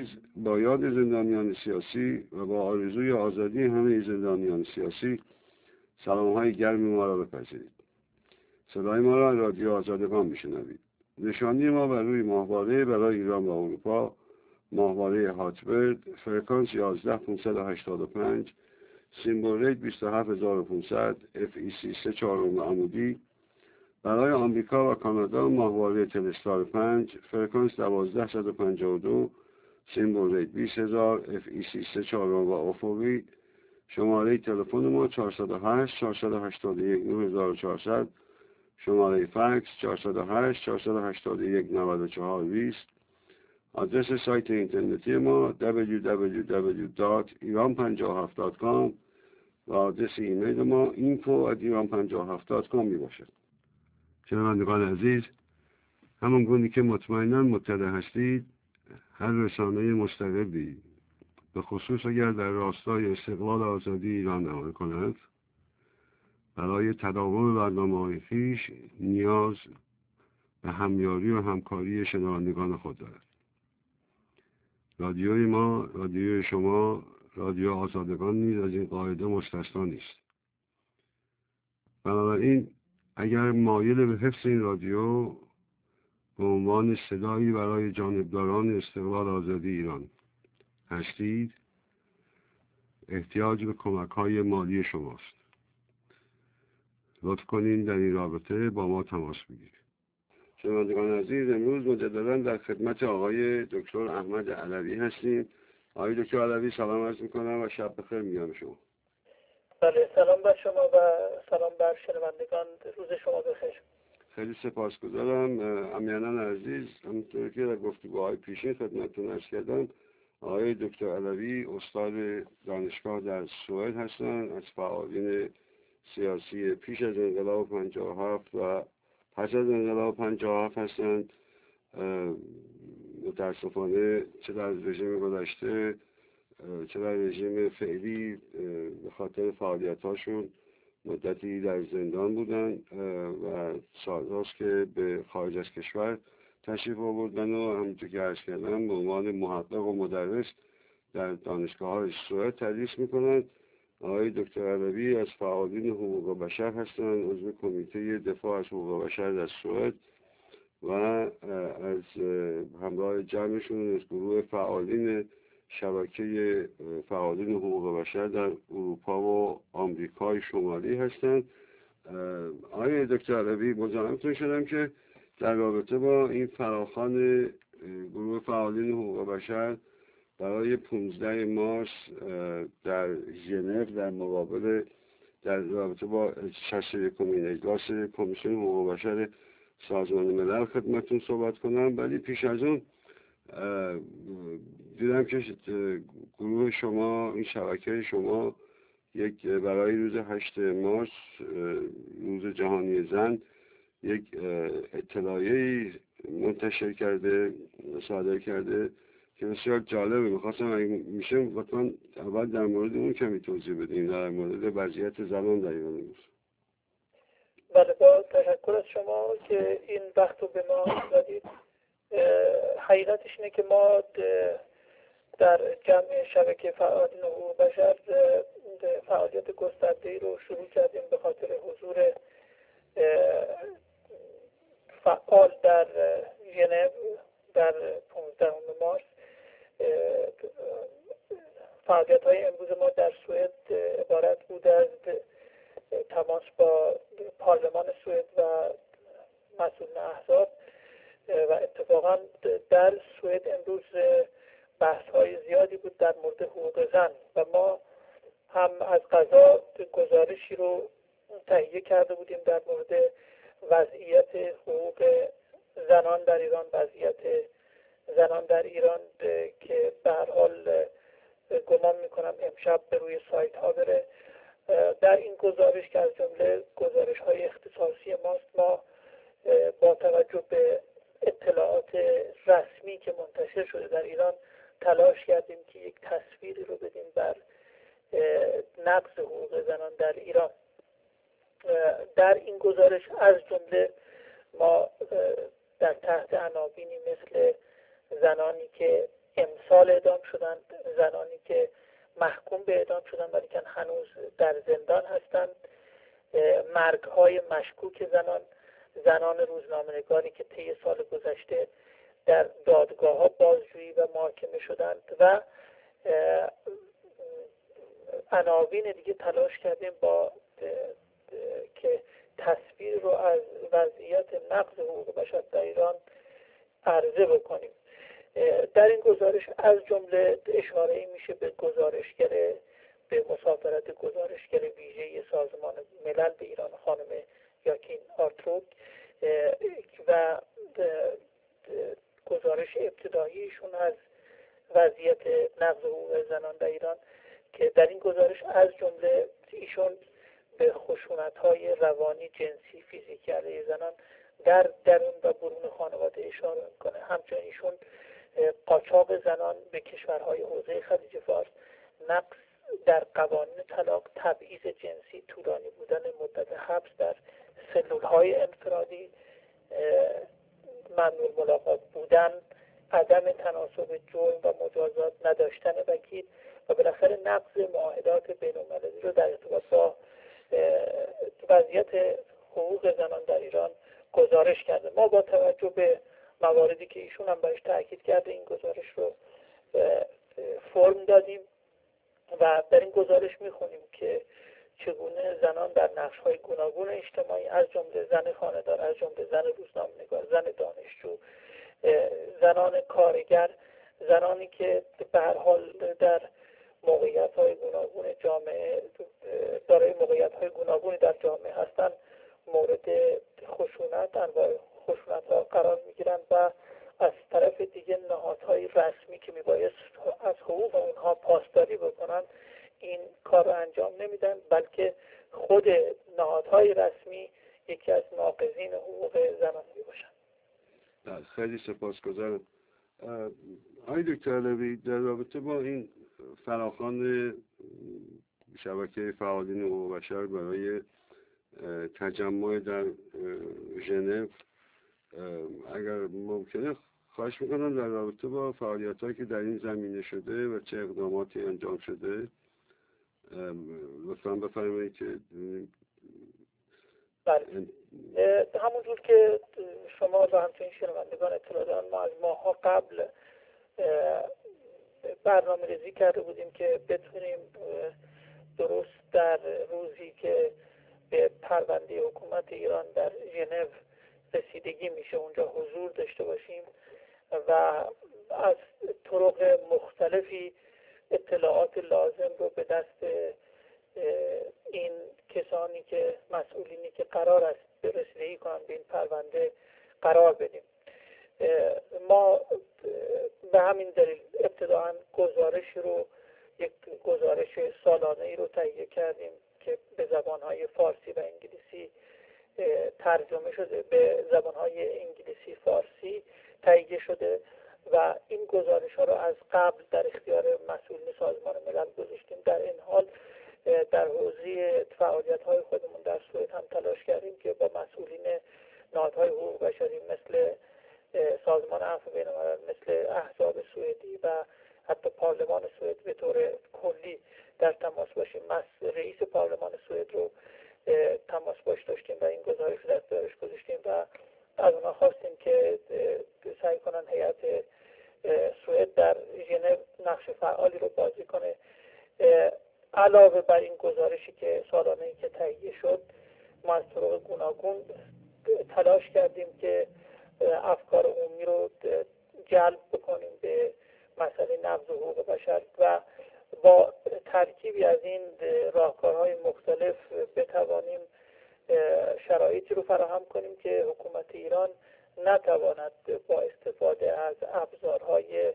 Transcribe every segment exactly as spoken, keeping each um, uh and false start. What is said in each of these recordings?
عزیز، با یاد زندانیان سیاسی و با آرزوی آزادی همه زندانیان سیاسی سلام‌های گرم ما را بپذیرید. صدای ما را رادیو آزادگان میشنوید. نشانی ما بر روی ماهواره برای ایران و اروپا، ماهواره هاتبرد، فرکانس یازده هزار پانصد و هشتاد و پنج، سیمبل ریت بیست و هفت هزار و پانصد، اف ای سی سه چهارم عمودی. برای آمریکا و کانادا ماهواره تلستار پنج، فرکانس دوازده هزار صد و پنجاه و دو، سیمبل ریت بیست هزار، اف ای سی سه چهارم و افقی. شماره تلفن ما چهارصد و هشت چهارصد و هشتاد و یک نه هزار و چهارصد، شماره فکس چهارصد و هشت چهارصد و هشتاد و یک نود و چهار بیست. آدرس سایت اینترنتی ما دبلیو دبلیو دبلیو دات ایران پنجاه و هفت دات کام و آدرس ایمیل ما اینفو ات ایران پنجاه و هفت دات کام می باشد. شنوندگان عزیز، همون گونه که مطمئناً مطلع هستید، هر رسانه مستقلی به خصوص اگر در راستای استقلال آزادی ایران عمل کند، برای تداوم برنامه‌های خویش نیاز به همیاری و همکاری شنوندگان خود دارد. رادیوی ما، رادیوی شما، رادیو آزادگان نیز از این قاعده مستثنا نیست. بنابراین اگر مایل به حفظ این رادیو به عنوان صدایی برای جانبداران استقلال آزادی ایران هستید، احتیاج به کمک‌های مالی شماست. لطف کنین در این رابطه با ما تماس بگیرید. شنوندگان عزیز، امروز مجددا در خدمت آقای دکتر احمد علوی هستیم. آقای دکتر علوی سلام عرض می‌کنم و شب بخیر میگم شما. بله، سلام بر شما و سلام بر شنوندگان. روز شما بخیر. خیلی سپاسگزارم. عمیانان عزیز، همونطور که در گفتگوهای پیشین خدمتتون عرض کردم، آقای دکتر علوی استاد دانشگاه در سوئد هستند. از فعالین سیاسی پیش از انقلاب پنجاه و هفت و پس از انقلاب پنجاه و هفت هستند. متاسفانه چه در رژیم گذشته چه در رژیم فعلی به خاطر فعالیت‌هاشون مدتی در زندان بودن و سالهاست که به خارج از کشور تشریف آوردن و همونطور که عرض کردم به عنوان محقق و مدرس در دانشگاه‌های سوئد تدریس می‌کنند. آقای دکتر علوی از فعالین حقوق بشر هستند، عضو کمیته دفاع از حقوق بشر در سوئد و از همراه جمعشون از گروه فعالین شبکه فعالین حقوق بشر در اروپا و آمریکای شمالی هستند. آقای دکتر علوی، مزاحمتون شدم که در رابطه با این فراخوان گروه فعالین حقوق بشر برای پانزده مارس در ژنو در مقابل در رابطه با شصت و یکمین اجلاس کمیسیون حقوق بشر سازمان ملل خدمتتون صحبت کنم، ولی پیش از اون دیدم که گروه شما، این شبکه شما، یک برای روز هشت مارس روز جهانی زن یک اطلاعیه‌ای منتشر کرده، صادر کرده که بسیار جالبه. میخواستم اگه میشه لطفاً اول در مورد اون کمی توضیح بدین، در مورد وضعیت زنان در ایران امروز. بله، با تشکر از شما که این وقت رو به ما دادید. حقیقتش اینه که ما در جمع شبکه فعالین حقوق بشر فعالیت گسترده‌ای رو شروع کردیم به خاطر حضور فعال در ژنو در پانزدهم مارس. فعالیت‌های امروز ما در سوئد عبارت بود از تماس با پارلمان سوئد و مسئولین احزاب و اتفاقا در سوئد امروز بحث‌های زیادی بود در مورد حقوق زن و ما هم از قضا گزارشی رو تهیه کرده بودیم در مورد وضعیت حقوق زنان در ایران، وضعیت زنان در ایران که به هر حال گمان میکنم امشب به روی سایت ها بره. در این گزارش که از جمله گزارش های اختصاصی ماست، ما با توجه به اطلاعات رسمی که منتشر شده در ایران تلاش کردیم که یک تصویری رو بدیم بر نقض حقوق زنان در ایران. در این گزارش از جمله ما در تحت عناوینی مثل زنانی که امسال اعدام شدند، زنانی که محکوم به اعدام شدند ولی که هنوز در زندان هستند، مرگ های مشکوک زنان، زنان روزنامه‌نگاری که طی سال گذشته در دادگاه ها بازجویی و محاکمه شدند و عناوین دیگه تلاش کردیم با که تصویر رو از وضعیت نقض حقوق بشر در ایران عرضه بکنیم. در این گزارش از جمله اشاره میشه به گزارشگر به مسافرت گزارشگر ویژه سازمان ملل به ایران خانم یاکین آرتروک و گزارش ابتداییشون از وضعیت نقض حقوق زنان در ایران که در این گزارش از جمله ایشون به خشونت‌های روانی، جنسی، فیزیکی علیه زنان در درون و برون خانواده اشاره میکنه. همچنین ایشون قاچاق زنان به کشورهای حوزه خلیج فارس، نقض در قوانین طلاق، تبعیض جنسی، طولانی بودن مدت حبس در سلول‌های انفرادی، ممنوع ملاقات بودن، عدم تناسب جرم و مجازات، نداشتن وکیل و بالاخره نقض معاهدات بین‌المللی رو در ارتباط با وضعیت حقوق زنان در ایران گزارش کرده. ما با توجه به مواردی که ایشون هم باش تاکید کرده این گزارش رو فرم دادیم و در این گزارش میخونیم که چگونه زنان در نقش‌های گوناگون اجتماعی از جمله زن خانه‌دار، از جمله زن روزنامه‌نگار، زن دانشجو، زنان کارگر، زنانی که به هر حال در موقعیت‌های گوناگون جامعه دارای موقعیت‌های گوناگونی در جامعه هستند مورد خشونت، انواع خشونت‌ها قرار می‌گیرند و از طرف دیگه نهادهای رسمی که میبایست از حقوق اونها پاسداری بکنن این کار رو انجام نمیدن، بلکه خود نهادهای رسمی یکی از ناقضین حقوق زنان میباشن. خیلی سپاسگزارم. آقای دکتر علوی، در رابطه با این فراخوان شبکه فعالین حقوق بشر برای تجمع در ژنو، اگر ممکنه خواهش میکنم در رابطه با فعالیت‌هایی که در این زمینه شده و چه اقداماتی انجام شده لطفاً بفرمایید که بله. همونجور که شما و همچنین شنوندگان اطلاع دارن، ما از ماه‌ها قبل برنامه ریزی کرده بودیم که بتونیم درست در روزی که به پرونده حکومت ایران در ژنو رسیدگی میشه اونجا حضور داشته باشیم و از طرق مختلفی اطلاعات لازم رو به دست این کسانی که مسئولینی که قرار است به رسیدگی کنن به این پرونده قرار بدیم. ما به همین دلیل ابتداعاً گزارشی رو یک گزارش سالانه ای رو تهیه کردیم که به زبانهای فارسی و انگلیسی ترجمه شده، به زبانهای انگلیسی فارسی تهیه شده و این گزارش ها رو از قبل در اختیار مسئولین سازمان ملل گذاشتیم. در این حال در حوزه فعالیت های خودمون در سوئد هم تلاش کردیم که با مسئولین نهادهای حقوق بشری مثل سازمان عفو بین الملل، مثل احزاب سوئدی و حتی پارلمان سوئد به طور کلی در تماس باشیم. رئیس پارلمان سوئد رو تماس باش داشتیم و این گزارش رو در اختیارش گذاشتیم و از اونها خواستیم که سعی کنن هیئت سوئد در ژنو نقش فعالی رو بازی کنه. علاوه بر این گزارشی که سالانه‌ای که تهیه شد، ما از طرق گوناگون تلاش کردیم که افکار عمومی رو جلب بکنیم به مسئله نقض حقوق بشر و با ترکیبی از این راهکارهای مختلف بتوانیم شرایطی رو فراهم کنیم که حکومت ایران نتواند با استفاده از ابزارهای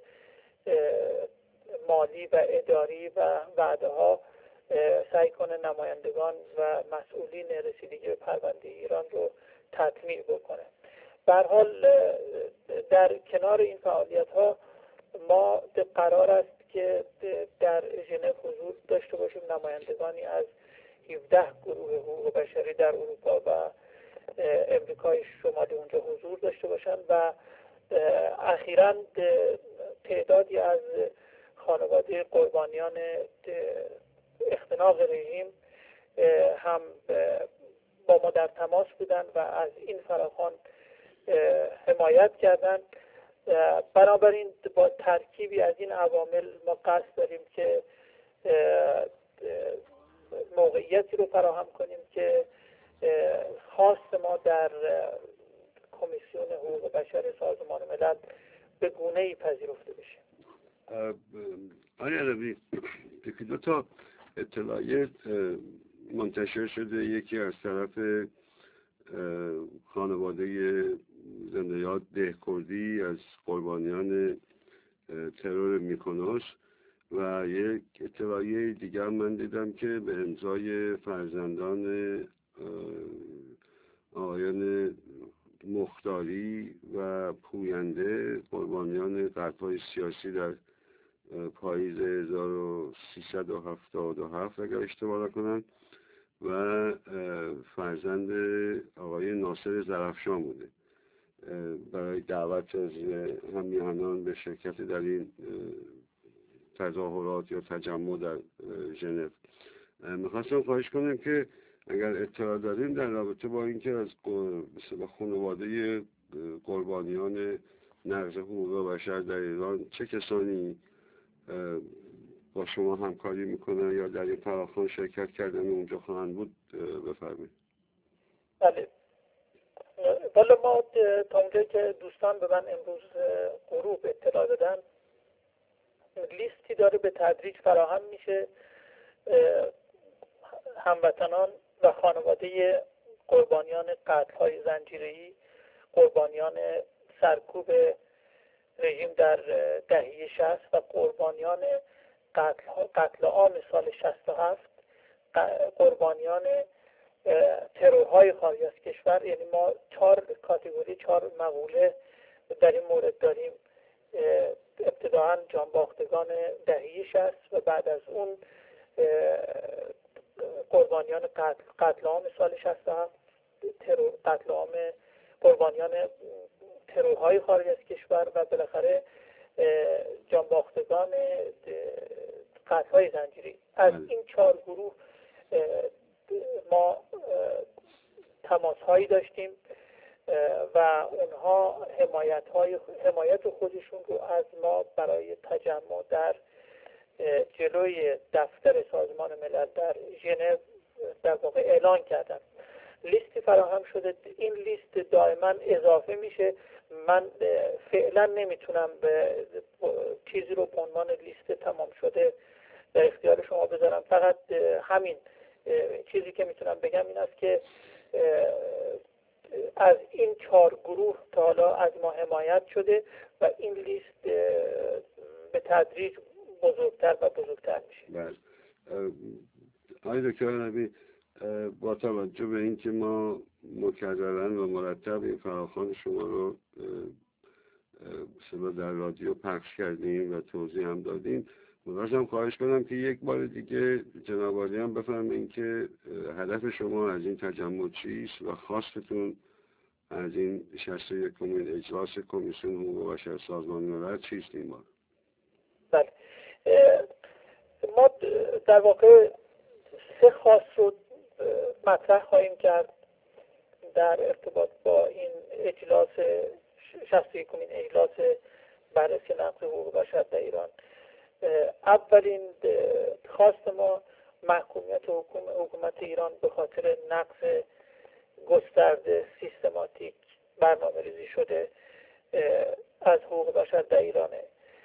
مالی و اداری و وعده ها سعی کنه نمایندگان و مسئولین رسیدگی به پرونده ایران رو تطمیع بکنه. به هر حال در کنار این فعالیت ها ما قرار است که در ژنو حضور داشته باشیم، نمایندگانی از هفده گروه حقوق بشری در اروپا و امریکای شمالی اونجا حضور داشته باشند و اخیراً تعدادی از خانواده قربانیان اختناق رژیم هم با ما در تماس بودند و از این فراخوان حمایت کردند. بنابراین با ترکیبی از این عوامل ما قصد داریم که موقعیتی رو فراهم کنیم که خواست ما در کمیسیون حقوق بشر سازمان ملل به گونه‌ای پذیرفته بشه. آقای علوی، یکی دو تا اطلاعیه منتشر شده، یکی از طرف خانواده زنده یاد دهکردی از قربانیان ترور میکنوس و یک اطلاعیه دیگر من دیدم که به امضای فرزندان آقایان مختاری و پوینده قربانیان قتل‌های سیاسی در پاییز هزار و سیصد و هفتاد و هفت اگر اشتباه نکنم و فرزند آقای ناصر زرفشان بوده برای دعوت از همیهنان به شرکت در این تظاهرات یا تجمع در ژنو. میخواستم خواهش کنم که اگر اطلاع داریم در رابطه با اینکه از خانواده قربانیان نقض حقوق بشر در ایران چه کسانی با شما همکاری میکنن یا در این فراخوان شرکت کردن و اونجا خواهند بود بفرمایید. بله، والا ما تا اونجایی که دوستان به من امروز غروب اطلاع دادن لیستی داره به تدریج فراهم میشه. هموطنان و خانواده قربانیان قتل‌های زنجیره‌ای، قربانیان سرکوب رژیم در دهه شصت و قربانیان قتل, قتل عام سال شصت و هفت، قربانیان ترورهای خارج از کشور، یعنی ما چهار کاتگوری، چهار مقوله در این مورد داریم. ابتداعاً جانباختگان دهه شصت و بعد از اون قربانیان قتل, قتل عام سال شصت و هفت، ترور، قتل عام قربانیان ترورهای خارج از کشور و بالاخره جانباختگان قتل‌های زنجیری. از این چهار گروه ما تماس‌هایی داشتیم و اونها حمایت‌های حمایت خودشون رو از ما برای تجمع در جلوی دفتر سازمان ملل در ژنو در واقع اعلان کردن. لیستی فراهم شده، این لیست دائما اضافه میشه. من فعلا نمیتونم به چیزی رو به عنوان لیست تمام شده در اختیار شما بذارم. فقط همین چیزی که میتونم بگم این است که از این چهار گروه تا حالا از ما حمایت شده و این لیست به تدریج بزرگتر و بزرگتر میشه. بله. آقای دکتر نبی، با توجه به اینکه ما مکرراً و مرتب این فراخوان شما رو در رادیو پخش کردیم و توضیح هم دادیم، می‌خواستم خواهش کنم که یک بار دیگه جناب عالی هم بفرمایید که هدف شما از این تجمع چیست و خواستتون از این شصت و یکمین اجلاس کمیسیون حقوق بشر سازمان ملل چیست این بار؟ بله، ما در واقع سه خواست رو مطرح خواهیم کرد در ارتباط با این اجلاس شصت و یکمین اجلاس بررسی نقض حقوق بشر در ایران. اولین خواست ما محکومیت حکومت ایران به خاطر نقض گسترده سیستماتیک برنامه ریزی شده از حقوق بشر در ایرانه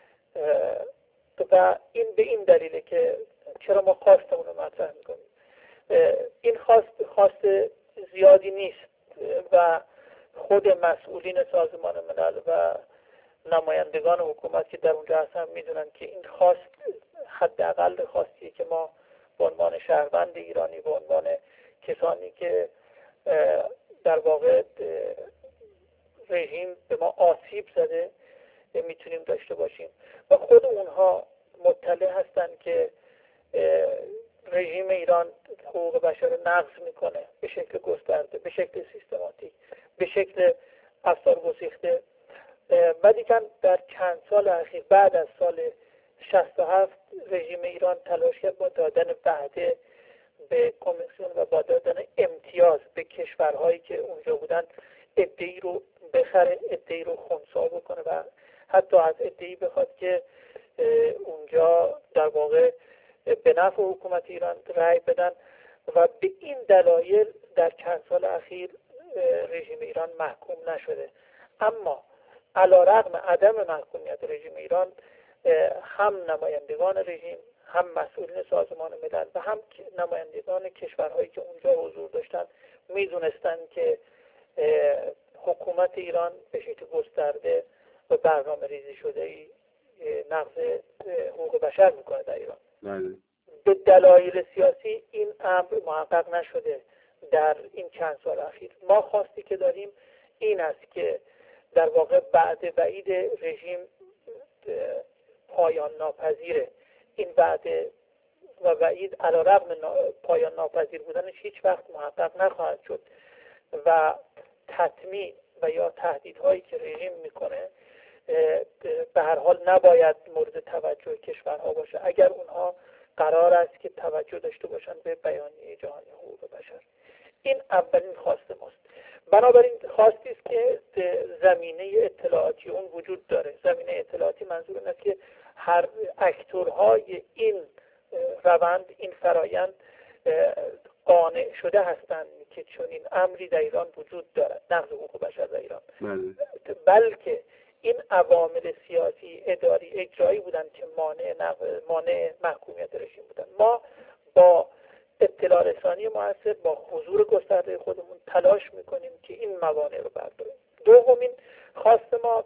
و این به این دلیله که چرا ما خواستمون رو مطرح میکنیم. این خواست خواست زیادی نیست و خود مسئولین سازمان ملل و نمایندگان حکومت که در اونجا هستن میدونن که این خواست حداقل خواستیه که ما به عنوان شهروند ایرانی، به عنوان کسانی که در واقع رژیم به ما آسیب زده میتونیم داشته باشیم و خود اونها مطلع هستن که رژیم ایران حقوق بشر رو نقض میکنه به شکل گسترده، به شکل سیستماتیک، به شکل افسار گسیخته ولی که در چند سال اخیر بعد از سال شصت و هفت رژیم ایران تلاش کرد با دادن وعده به کمیسیون و با دادن امتیاز به کشورهایی که اونجا بودن عده‌ای رو بخره، عده‌ای رو خنثی بکنه و حتی از عده‌ای بخواد که اونجا در واقع به نفع حکومت ایران رأی بدن و به این دلایل در چند سال اخیر رژیم ایران محکوم نشده. اما علیرغم عدم محکومیت رژیم ایران، هم نمایندگان رژیم، هم مسئولین سازمان ملل و هم نمایندگان کشورهایی که اونجا حضور داشتن میدونستن که حکومت ایران به شکل گسترده و برنامه ریزی شده ای نقض حقوق بشر میکنه در ایران. بله. به دلایل سیاسی این امر محقق نشده در این چند سال اخیر. ما خواستی که داریم این است که در واقع بعد وعید رژیم پایان ناپذیره. این وعده و وعید علیرغم پایان ناپذیر بودنش هیچ وقت محقق نخواهد شد و تطمیع و یا تهدیدهایی که رژیم میکنه به هر حال نباید مورد توجه کشورها باشه اگر اونها قرار است که توجه داشته باشن به بیانیه جهانی حقوق بشر. این اولین خواست ماست. بنابراین خواستی است که زمینه اطلاعاتی اون وجود داره. زمینه اطلاعاتی منظور این است که هر اکتورهای این روند، این فرایند قانع شده هستند که چنین امری در ایران وجود دارد، نقض حقوق بشر در ایران، بلکه این عوامل سیاسی، اداری، اجرایی بودند که مانع مانع محکومیت رژیم بودند. ما با اطلاع رسانی موثر، با حضور گسترده خودمون تلاش میکنیم که این موانع رو برداریم. دومین خواست ما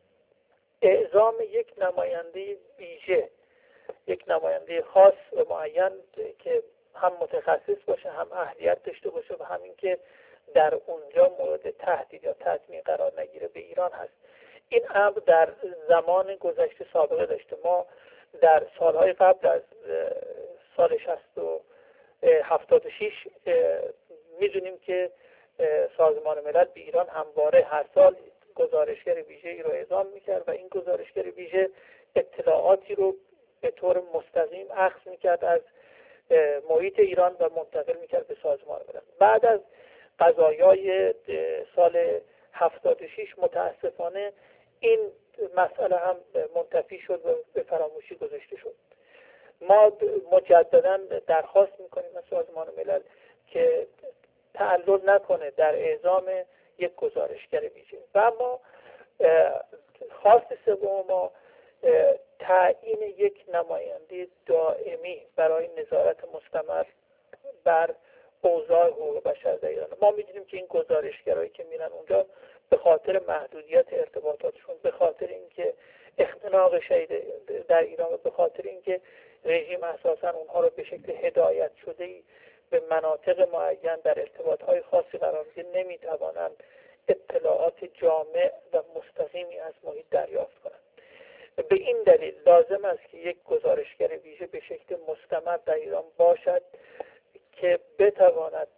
اعزام یک نماینده ویژه، یک نماینده خاص و معین که هم متخصص باشه، هم اهلیت داشته باشه و همین که در اونجا مورد تهدید یا تضمین قرار نگیره به ایران هست. این امر در زمان گذشته سابقه داشته. ما در سالهای قبل از سال شصت و هفتاد و شش میدونیم که سازمان ملل به ایران همواره هر سال گزارشگر ویژه ای رو اعزام میکرد و این گزارشگر ویژه اطلاعاتی رو به طور مستقیم اخذ میکرد از محیط ایران و منتقل میکرد به سازمان ملل. بعد از قضایای سال هفتاد و شش متاسفانه این مسئله هم منتفی شد و به فراموشی گذاشته شد. ما مجددا درخواست میکنیم از سازمان ملل که تعلل نکنه در اعزام یک گزارشگر ویژه. و اما خواست سوم ما تعیین یک نماینده دائمی برای نظارت مستمر بر اوضاع حقوق بشر در ایران. ما می‌دونیم که این گزارشگرایی که میرن اونجا به خاطر محدودیت ارتباطاتشون، به خاطر اینکه اختناق شدید در ایران و به خاطر اینکه رژیم اساساً اونها رو به شکل هدایت شده‌ای به مناطق معین در ارتباطهای خاصی قرار میده، نمیتوانند اطلاعات جامع و مستقیمی از محیط دریافت کنند. به این دلیل لازم است که یک گزارشگر ویژه به شکل مستمر در ایران باشد که بتواند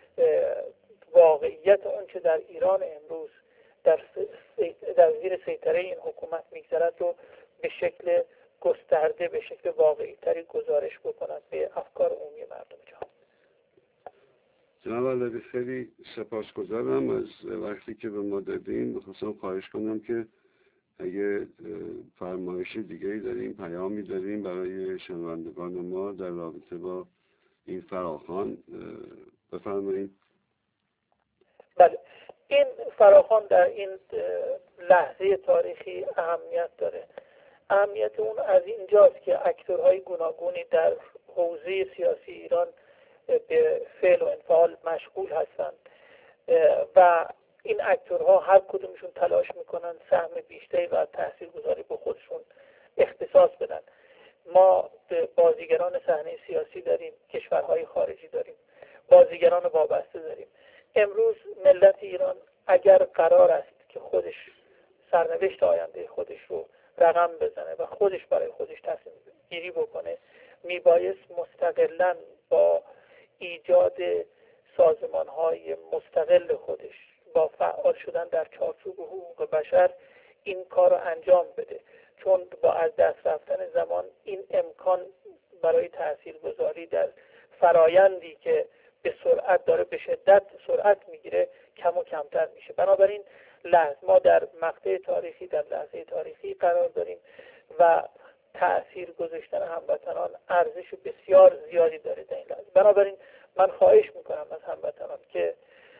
واقعیت آنچه در ایران امروز در, در زیر سیطره این حکومت میگذرد رو به شکل گسترده، به شکل واقعی تری گزارش بکند به افکار عمومی مردم جهان. جناب علوی، خیلی سپاسگزارم از وقتی که به ما دادین. می‌خواستم خواهش کنم که اگه فرمایش دیگه‌ای داریم، پیامی داریم برای شنوندگان ما در رابطه با این فراخوان بفرمایید. بله، این فراخوان در این لحظه تاریخی اهمیت داره. اهمیت اون از اینجاست که اکتورهای گوناگونی در حوزه سیاسی ایران به فعل و انفعال مشغول هستند و این اکتورها هر کدومشون تلاش میکنن سهم بیشتری و تاثیرگذاری به خودشون اختصاص بدن. ما بازیگران صحنه سیاسی داریم، کشورهای خارجی داریم، بازیگران وابسته داریم. امروز ملت ایران اگر قرار است که خودش سرنوشت آینده خودش رو رقم بزنه و خودش برای خودش تصمیم گیری بکنه، میبایست مستقلاً با ایجاد سازمان‌های مستقل خودش، با فعال شدن در چارچوب حقوق بشر، این کار رو انجام بده، چون با از دست رفتن زمان این امکان برای تاثیرگذاری در فرایندی که به سرعت داره به شدت سرعت میگیره کم و کمتر میشه. بنابراین لحظه ما در مقطع تاریخی، در لحظه تاریخی قرار داریم و تأثیر گذاشتن هموطنان ارزش بسیار زیادی داره در این لحظه. بنابراین من خواهش میکنم از هموطنان که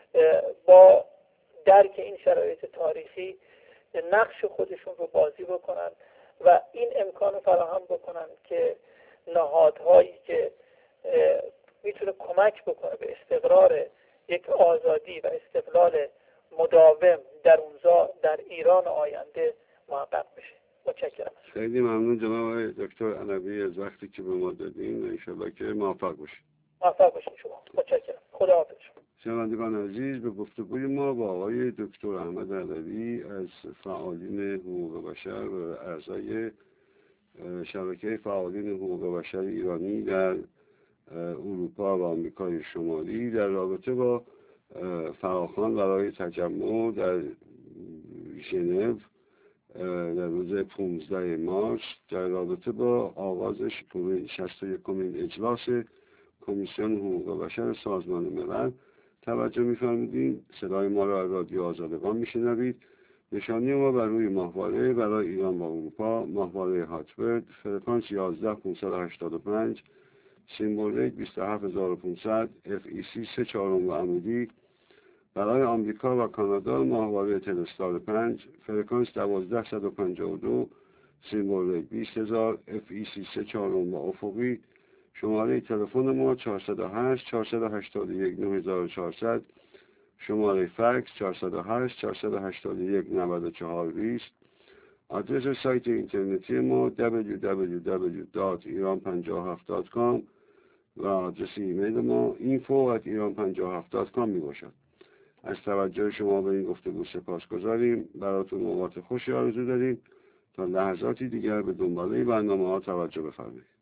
با درک این شرایط تاریخی نقش خودشون رو بازی بکنن و این امکان رو فراهم بکنن که نهادهایی که میتونه کمک بکنه به استقرار یک آزادی و استقلال مداوم در اونجا در ایران آینده محقق بشه. متشکرم. خیلی ممنون جناب دکتر علوی از وقتی که به ما دادین و انشالله که موفق باشید. موفق باشید شما. متشکرم. خداحافظ. شنوندگان عزیز، به گفتگوی ما با آقای دکتر احمد علوی از فعالین حقوق بشر و اعضای شبکه فعالین حقوق بشر ایرانی در اروپا و آمریکای شمالی در رابطه با فراخوان برای تجمع در ژنو در روز پانزده مارس در رابطه با آغاز شصت و یکمین اجلاس کمیسیون حقوق بشر سازمان ملل توجه می‌فرمودید. صدای ما را از رادیو آزادگان میشنوید. نشانی ما بر روی ماهواره برای ایران و اروپا، ماهواره هاتبرد، فرکانس یازده پانصد و هشتاد و پنج، سیمبل ریت بیست و هفت هزار و پانصد، اف ای سی سه چهارم و عمودی. برای آمریکا و کانادا ماهواره تلستار پنج، فرکانس دوازده صد و پنجاه و دو، سیمبل ریت بیست هزار، اف ای سی سه چهارم و افقی. شماره تلفن ما چهارصد و هشت چهارصد و هشتاد و یک نه هزار و چهارصد، شماره فکس چهارصد و هشت چهارصد و هشتاد و یک نود و چهار بیست. آدرس سایت اینترنتی ما دبلیو دبلیو دبلیو دات ایران پنجاه و هفت دات کام و آدرس ایمیل ما اینفو ات ایران پنجاه و هفت دات کام می باشد. از توجه شما به این گفتگو سپاسگزاریم. براتون اوقات خوشی آرزو داریم. تا لحظاتی دیگر به دنباله برنامه ها توجه بفرمایید.